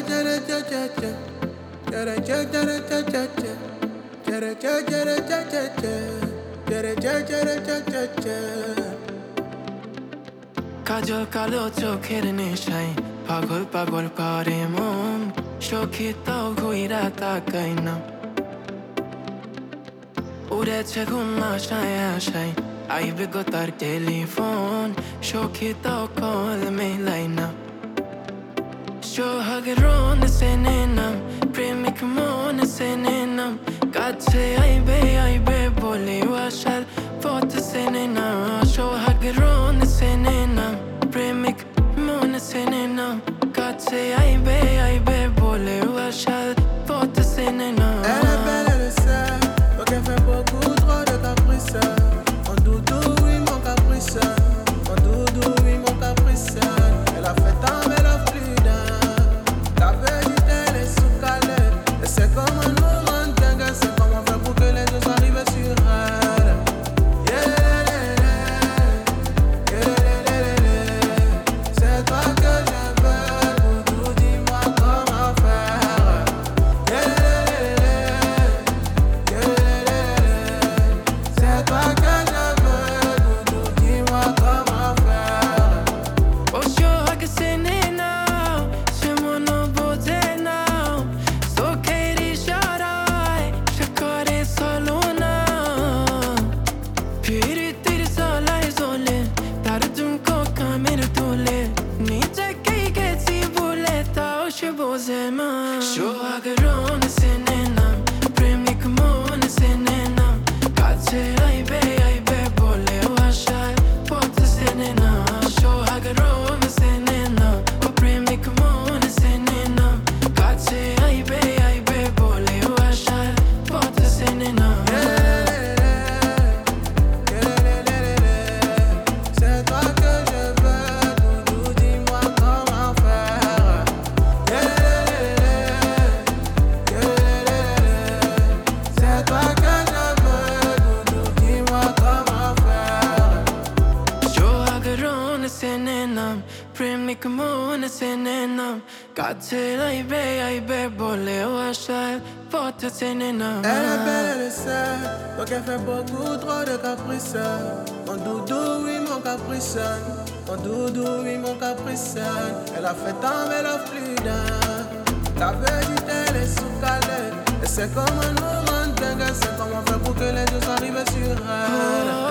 কাজল কালো চোখের নেশায় পাগল পাগল পারে মন সখী তাও ঘুইরা তাকাই না উড়েছে ঘুম আশায় আশায় আইবে গো তার টেলিফোন সখী তাও কল মেলাই না সোহাগের রন সেনে নাম প্রেমিক মন সেনে নাম কাছে আইবে আইবে বলে আশার পথ সেনে না সোহাগের রন সেনে নাম প্রেমিক মন সেনে নাম কাছে আইবে আইবে বলে আশার পথ সেনে না Elle est belle, elle le sait, donc elle fait beaucoup trop de caprices. Mon doudou, oui, mon caprice. Mon doudou, oui, mon caprice. Elle a fait tant, mais elle a plus d'un. La vérité, elle est sous calette. Et c'est comme un moment dingue, c'est comment faire pour que les deux arrivent sur elle. C'est toi que je veux, doudou, dis-moi comment faire. C'est toi que je veux, doudou, dis-moi comment faire. Oh, sohag sene now, semono boze now. So keri sharai, shakare salona. Piri tir salai zole, dardum ko kamir dole. Niche kei gezi bule tao she boze ma. Sohag ron sene now, premik mon sene now. Kache aibe aibe bole washai, pot sene now. Sohag ron sene now, o premik mon sene now. Kache aibe aibe bole washai, pot sene now. C'est toi que je veux, doudou, dis-moi comment faire. C'est toi que je veux, doudou, dis-moi comment faire. Sohag ron sene now, premik mon sene now. Kache aibe aibe bole washai, pot sene now. Elle est belle, elle le sait, donc elle fait beaucoup trop de caprices. Mon doudou, oui, mon caprice. Mon doudou, oui, mon caprice. Elle a fait tant, mais elle a plus d'un. La vérité, elle est sous calette. Et c'est comme un moment dingue, c'est comment faire pour que les deux arrivent sur elle.